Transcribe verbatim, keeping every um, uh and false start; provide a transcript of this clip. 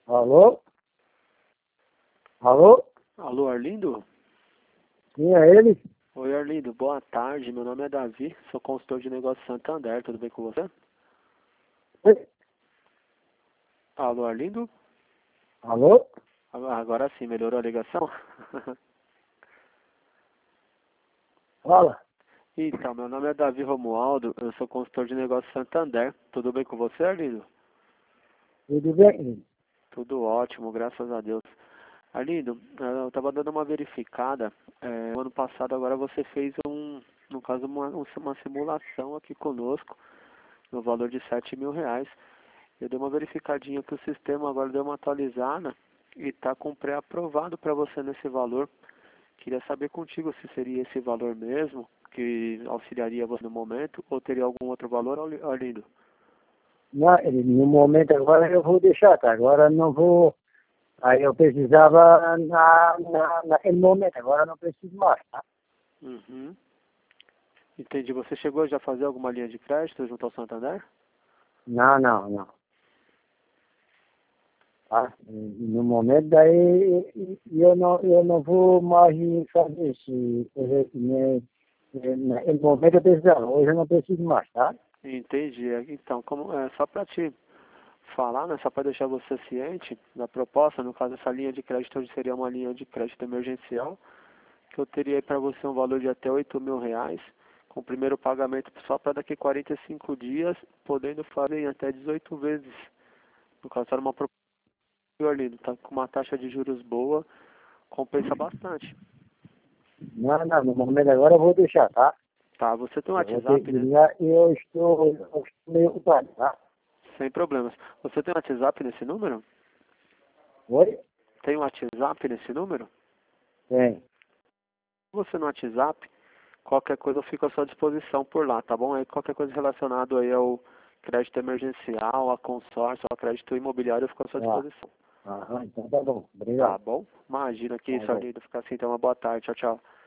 Alô? Alô? Alô, Arlindo? Quem é ele? Oi, Arlindo. Boa tarde. Meu nome é Davi. Sou consultor de negócios Santander. Tudo bem com você? Oi? Alô, Arlindo? Alô? Ah, Agora sim, melhorou a ligação? Fala. Então, meu nome é Davi Romualdo. Eu sou consultor de negócios Santander. Tudo bem com você, Arlindo? Tudo bem? Tudo ótimo, graças a Deus. Arlindo, eu estava dando uma verificada. É, no ano passado, agora você fez um, no caso, uma, um- uma simulação aqui conosco, no valor de sete mil reais. Eu dei uma verificadinha que o sistema agora deu uma atualizada e está com pré-aprovado para você nesse valor. Queria saber contigo se seria esse valor mesmo que auxiliaria você no momento ou teria algum outro valor, Arli- Arlindo? Não, ele, no momento agora eu vou deixar, tá? Agora não vou. Aí eu precisava na, na, naquele momento, agora não preciso mais, tá? Uhum. Entendi. Você chegou já a fazer alguma linha de crédito junto ao Santander? Não, não, não. Tá? E no momento daí eu não, eu não vou mais fazer isso. Né? Naquele momento eu precisava, hoje eu não preciso mais, tá? Entendi. Então, como, é, só para te falar, né, só para deixar você ciente da proposta, no caso essa linha de crédito hoje seria uma linha de crédito emergencial, que eu teria aí para você um valor de até oito mil reais, com o primeiro pagamento só para daqui a quarenta e cinco dias, podendo fazer em até dezoito vezes. No caso, era uma proposta, Arlindo, tá com uma taxa de juros boa, compensa bastante. Não, não, no momento agora eu vou deixar, tá? Tá, você tem um Eu vou ter que WhatsApp, né? ligar e eu estou, eu estou meio ocupado, tá? Sem problemas. Você tem um WhatsApp nesse número? Oi? Tem um WhatsApp nesse número? Tem. Você no WhatsApp, qualquer coisa eu fico à sua disposição por lá, tá bom? Aí qualquer coisa relacionada aí ao crédito emergencial, a consórcio, ao crédito imobiliário, eu fico à sua Tá. disposição. Aham, então tá bom. Tá Obrigado. bom? Imagina que Tá isso, bom. Arlindo. Fica assim, então uma boa tarde. Tchau, tchau.